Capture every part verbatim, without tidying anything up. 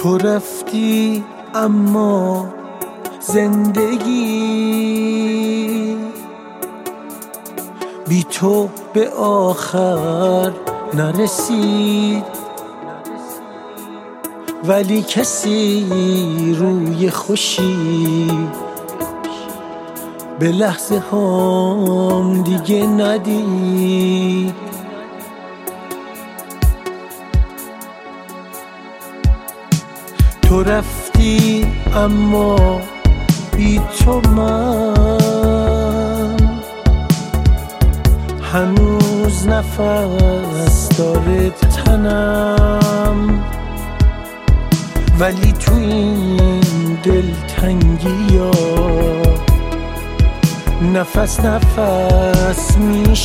تو رفتی اما زندگی بی تو به آخر نرسید، ولی کسی روی خوشی به لحظه هام دیگه ندید. تو رفتی اما بی تو من هنوز نفس داره تنم، ولی تو این دلتنگی ها نفس نفس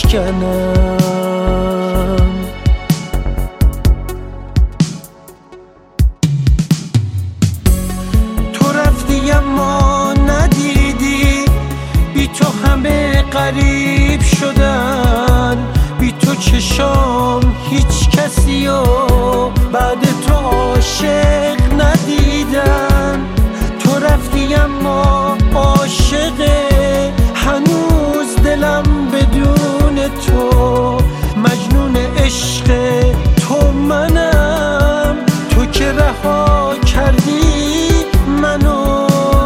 میشکنم. تو رفتی اما ندیدی بی تو همه غریب شدن، بی تو چشام هیچ کسی و بعد تو عاشق ندیدن. تو رفتی اما عاشق هنوز دلم بدون تو، مجنون عشق تو منم، تو که رها کردی منو.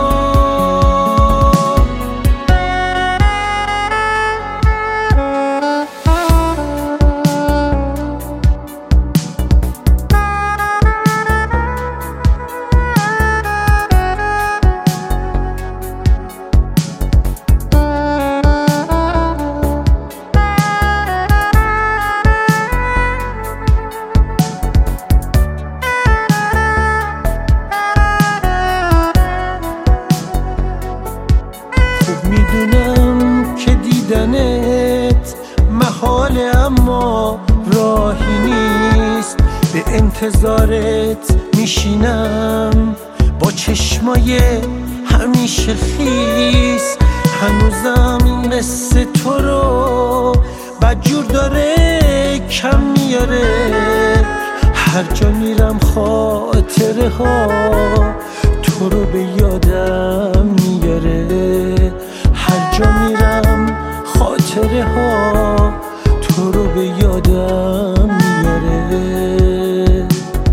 میدونم که دیدنت محاله اما راهی نیست، به انتظارت میشینم با چشمای همیشه خیس. هنوزم قصه تو رو بدجور داره کم میاره، هر جا میرم خاطره ها تو رو به یادم میاره، هر جا میرم خاطره ها تو رو به یادم میاره.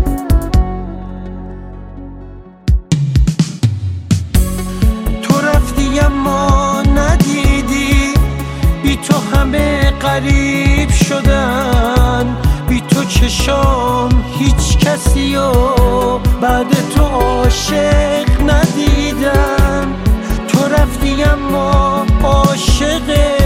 تو رفتی اما ندیدی بی تو همه غریب شدن، بی تو چشام هیچ کسی و بعد تو عاشق ندیدم. تو رفتی اما عاشق